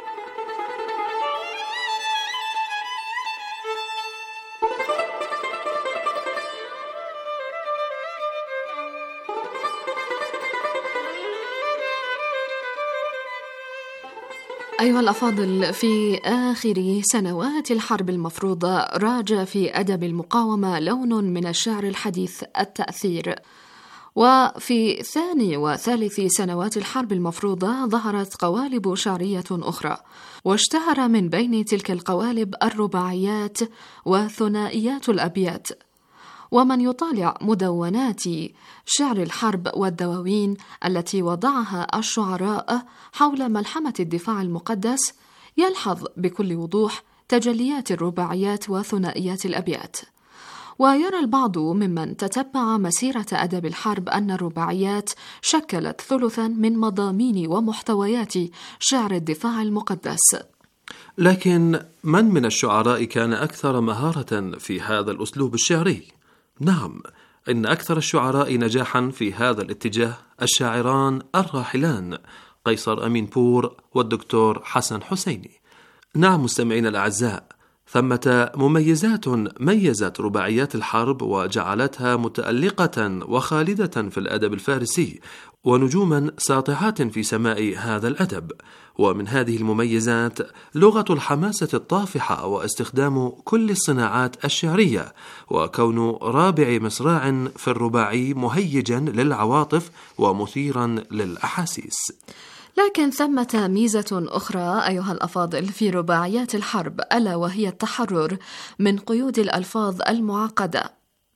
أيها الأفاضل، في آخر سنوات الحرب المفروضة راج في أدب المقاومة لون من الشعر الحديث التأثير. وفي ثاني وثالث سنوات الحرب المفروضة ظهرت قوالب شعرية أخرى، واشتهر من بين تلك القوالب الرباعيات وثنائيات الأبيات. ومن يطالع مدونات شعر الحرب والدواوين التي وضعها الشعراء حول ملحمة الدفاع المقدس يلحظ بكل وضوح تجليات الرباعيات وثنائيات الأبيات. ويرى البعض ممن تتبع مسيرة أدب الحرب أن الرباعيات شكلت ثلثا من مضامين ومحتويات شعر الدفاع المقدس. لكن من من الشعراء كان أكثر مهارة في هذا الأسلوب الشعري؟ نعم، إن أكثر الشعراء نجاحا في هذا الاتجاه الشاعران الراحلان قيصر أمينبور والدكتور حسن حسيني. نعم مستمعين الأعزاء، ثمة مميزات ميزت رباعيات الحرب وجعلتها متألقة وخالدة في الأدب الفارسي، ونجوما ساطعات في سماء هذا الأدب. ومن هذه المميزات لغة الحماسة الطافحة واستخدام كل الصناعات الشعرية، وكون رابع مصراع في الرباعي مهيجا للعواطف ومثيرا للأحاسيس. لكن ثمة ميزة أخرى أيها الأفاضل في رباعيات الحرب، ألا وهي التحرر من قيود الألفاظ المعقدة.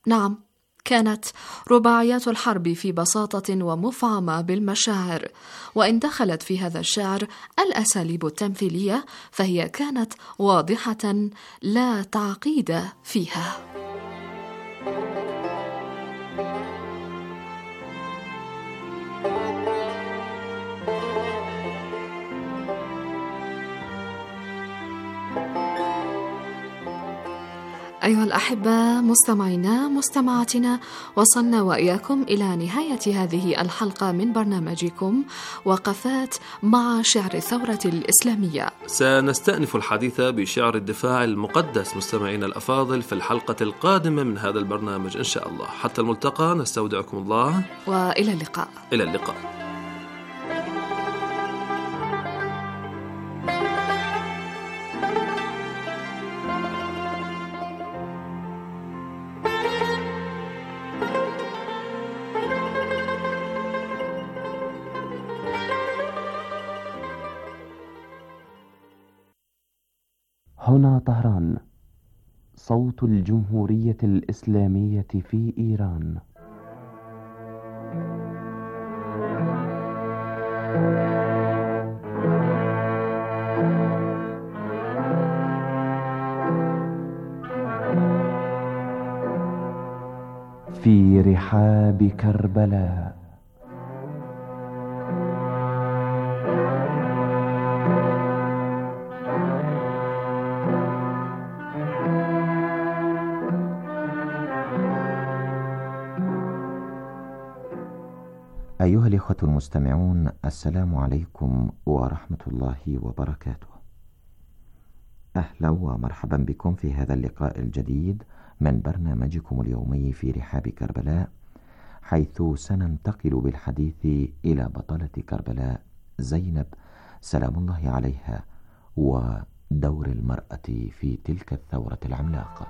نعم، كانت رباعيات الحرب في بساطة ومفعمة بالمشاعر، وإن دخلت في هذا الشعر الأساليب التمثيلية فهي كانت واضحة لا تعقيد فيها. أيها الأحبة مستمعينا مستمعاتنا، وصلنا وإياكم إلى نهاية هذه الحلقة من برنامجكم وقفات مع شعر الثورة الإسلامية. سنستأنف الحديث بشعر الدفاع المقدس مستمعينا الأفاضل في الحلقة القادمة من هذا البرنامج إن شاء الله. حتى الملتقى، نستودعكم الله وإلى اللقاء. إلى اللقاء. هنا طهران، صوت الجمهورية الإسلامية في إيران. في رحاب كربلاء. أيها الإخوة المستمعون، السلام عليكم ورحمة الله وبركاته. أهلا ومرحبا بكم في هذا اللقاء الجديد من برنامجكم اليومي في رحاب كربلاء، حيث سننتقل بالحديث إلى بطلة كربلاء زينب سلام الله عليها ودور المرأة في تلك الثورة العملاقة.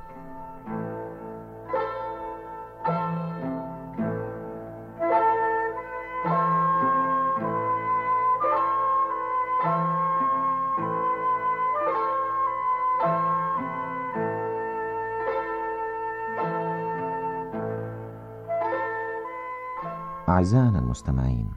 أعزائنا المستمعين،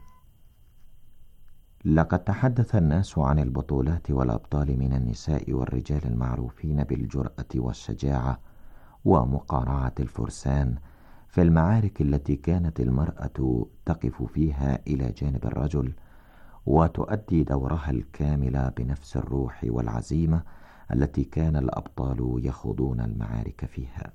لقد تحدث الناس عن البطولات والأبطال من النساء والرجال المعروفين بالجرأة والشجاعة ومقارعة الفرسان في المعارك التي كانت المرأة تقف فيها إلى جانب الرجل وتؤدي دورها الكامل بنفس الروح والعزيمة التي كان الأبطال يخوضون المعارك فيها.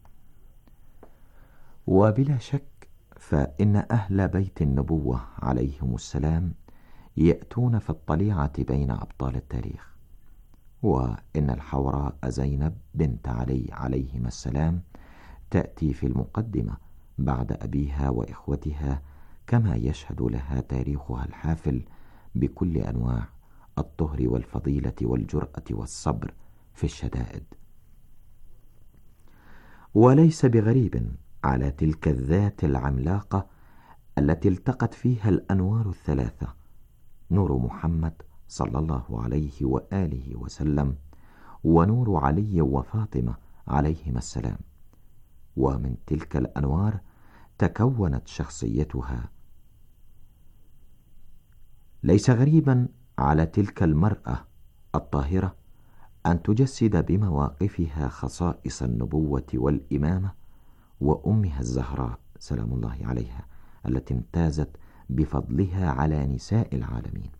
وبلا شك فإن أهل بيت النبوة عليهم السلام يأتون في الطليعة بين أبطال التاريخ، وإن الحوراء زينب بنت علي عليهما السلام تأتي في المقدمة بعد أبيها وإخوتها، كما يشهد لها تاريخها الحافل بكل أنواع الطهر والفضيلة والجرأة والصبر في الشدائد. وليس بغريب على تلك الذات العملاقة التي التقت فيها الأنوار الثلاثة، نور محمد صلى الله عليه وآله وسلم، ونور علي وفاطمة عليهما السلام، ومن تلك الأنوار تكونت شخصيتها. ليس غريبا على تلك المرأة الطاهرة أن تجسد بمواقفها خصائص النبوة والإمامة وأمها الزهراء سلام الله عليها التي امتازت بفضلها على نساء العالمين.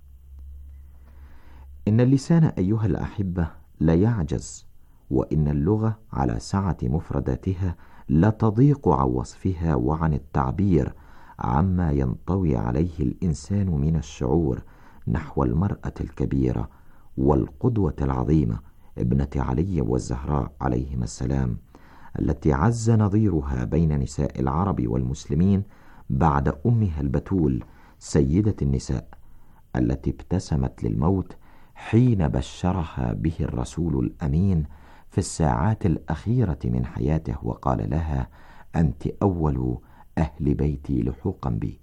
إن اللسان أيها الأحبة لا يعجز، وإن اللغة على سعة مفرداتها لا تضيق عن وصفها وعن التعبير عما ينطوي عليه الإنسان من الشعور نحو المرأة الكبيرة والقدوة العظيمة ابنة علي والزهراء عليهما السلام، التي عز نظيرها بين نساء العرب والمسلمين بعد أمها البتول سيدة النساء، التي ابتسمت للموت حين بشرها به الرسول الأمين في الساعات الأخيرة من حياته وقال لها: أنت أول أهل بيتي لحوقا بي.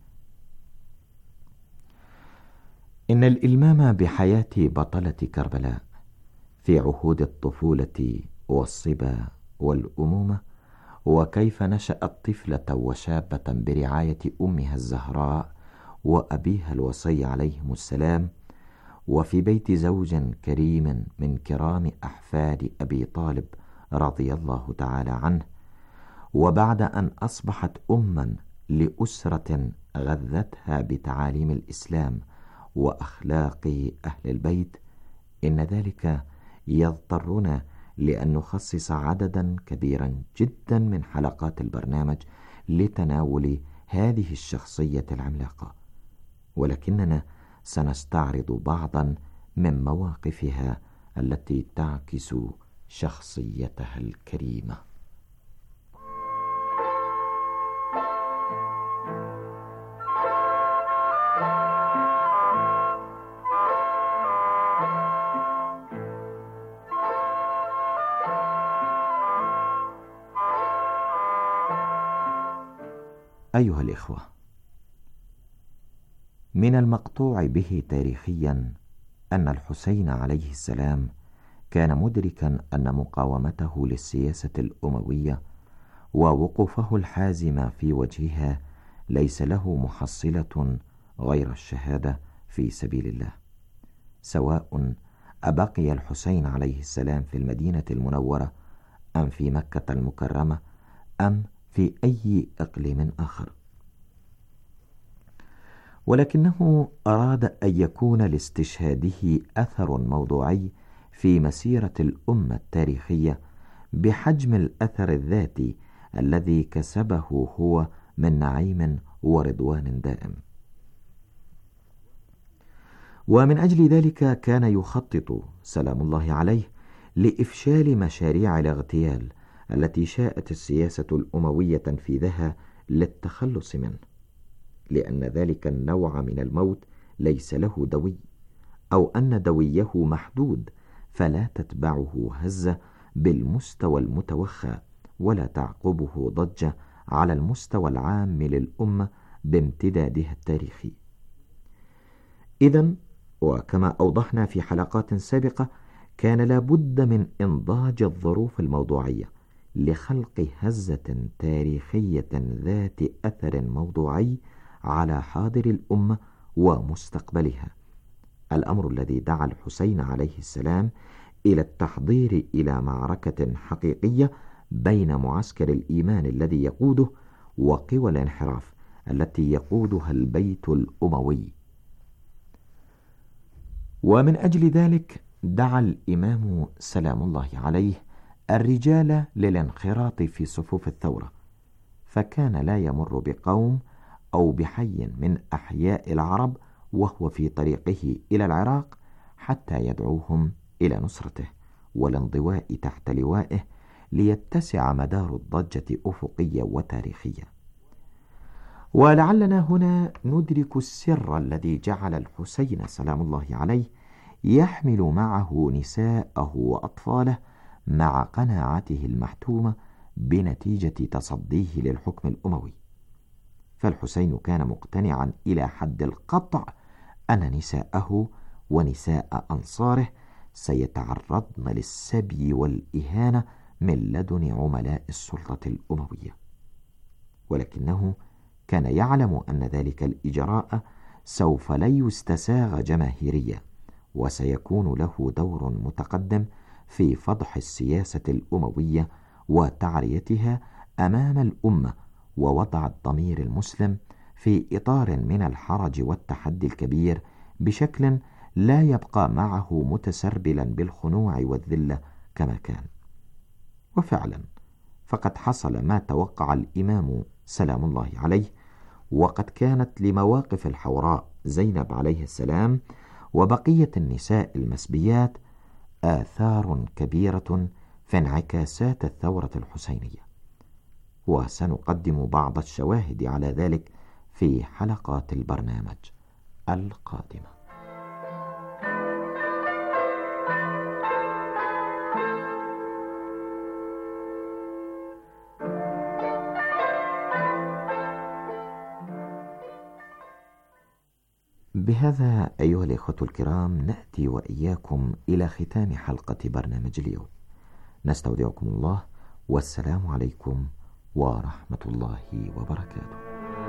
إن الإلمام بحياة بطلة كربلاء في عهود الطفولة والصبا والأمومة وكيف نشأت طفلة وشابة برعاية أمها الزهراء وأبيها الوصي عليهم السلام، وفي بيت زوج كريم من كرام أحفاد أبي طالب رضي الله تعالى عنه. وبعد أن أصبحت أما لأسرة غذتها بتعاليم الإسلام وأخلاق أهل البيت، إن ذلك يضطرنا لأن نخصص عددا كبيرا جدا من حلقات البرنامج لتناول هذه الشخصية العملاقة، ولكننا سنستعرض بعضا من مواقفها التي تعكس شخصيتها الكريمة. أيها الإخوة، من المقطوع به تاريخيا أن الحسين عليه السلام كان مدركا أن مقاومته للسياسة الأموية ووقوفه الحازم في وجهها ليس له محصلة غير الشهادة في سبيل الله، سواء أبقي الحسين عليه السلام في المدينة المنورة أم في مكة المكرمة أم في أي إقليم آخر، ولكنه أراد أن يكون لاستشهاده أثر موضوعي في مسيرة الأمة التاريخية بحجم الأثر الذاتي الذي كسبه هو من نعيم ورضوان دائم. ومن أجل ذلك كان يخطط سلام الله عليه لإفشال مشاريع الاغتيال التي شاءت السياسة الأموية تنفيذها للتخلص منه، لأن ذلك النوع من الموت ليس له دوي، أو أن دويه محدود فلا تتبعه هزة بالمستوى المتوخى ولا تعقبه ضجة على المستوى العام للأمة بامتدادها التاريخي. إذن وكما أوضحنا في حلقات سابقة، كان لابد من إنضاج الظروف الموضوعية لخلق هزة تاريخية ذات أثر موضوعي على حاضر الأمة ومستقبلها، الأمر الذي دعا الحسين عليه السلام إلى التحضير إلى معركة حقيقية بين معسكر الإيمان الذي يقوده وقوى الانحراف التي يقودها البيت الأموي. ومن أجل ذلك دعا الإمام سلام الله عليه الرجال للانخراط في صفوف الثورة، فكان لا يمر بقوم أو بحي من أحياء العرب وهو في طريقه إلى العراق حتى يدعوهم إلى نصرته والانضواء تحت لوائه ليتسع مدار الضجة أفقية وتاريخية. ولعلنا هنا ندرك السر الذي جعل الحسين سلام الله عليه يحمل معه نساءه وأطفاله مع قناعته المحتومة بنتيجة تصديه للحكم الأموي. فالحسين كان مقتنعا إلى حد القطع أن نساءه ونساء أنصاره سيتعرضن للسبي والإهانة من لدن عملاء السلطة الأموية، ولكنه كان يعلم أن ذلك الإجراء سوف لا يستساغ جماهيريا، وسيكون له دور متقدم في فضح السياسة الأموية وتعريتها أمام الأمة، ووضع الضمير المسلم في إطار من الحرج والتحدي الكبير بشكل لا يبقى معه متسربلا بالخنوع والذلة كما كان. وفعلا فقد حصل ما توقع الإمام سلام الله عليه، وقد كانت لمواقف الحوراء زينب عليه السلام وبقية النساء المسبيات آثار كبيرة في انعكاسات الثورة الحسينية، وسنقدم بعض الشواهد على ذلك في حلقات البرنامج القادمة. بهذا أيها الإخوة الكرام نأتي وإياكم إلى ختام حلقة برنامج اليوم. نستودعكم الله، والسلام عليكم ورحمة الله وبركاته.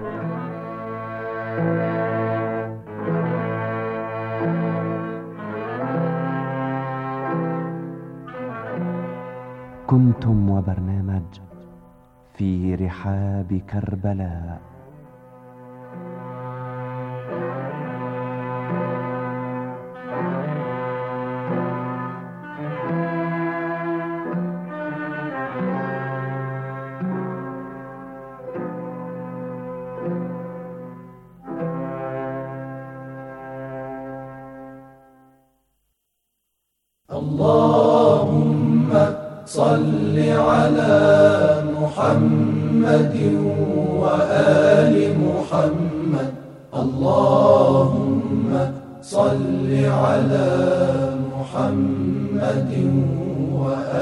كنتم وبرنامج في رحاب كربلاء. اللهم صل على محمد وآل محمد. اللهم صل على محمد وآل